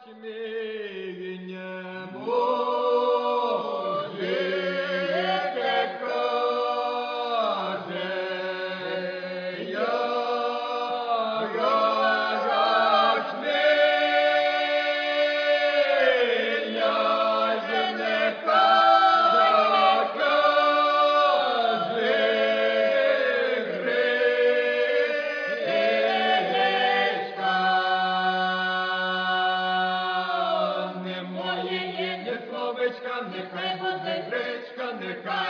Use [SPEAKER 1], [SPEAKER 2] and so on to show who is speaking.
[SPEAKER 1] Ячміння Боже, яке каже, ячміння земне Словечка, нехай буде гречка, нехай